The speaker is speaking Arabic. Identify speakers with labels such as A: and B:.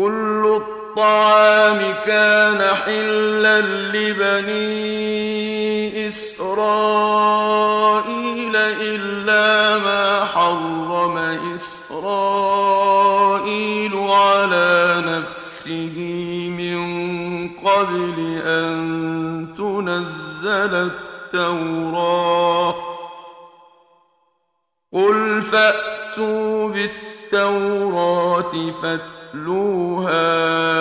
A: كل الطعام كان حلا لبني إسرائيل إلا ما حرم إسرائيل على نفسه من قبل أن تنزل التوراة. قل فأتوا بالتوراة فاتلوها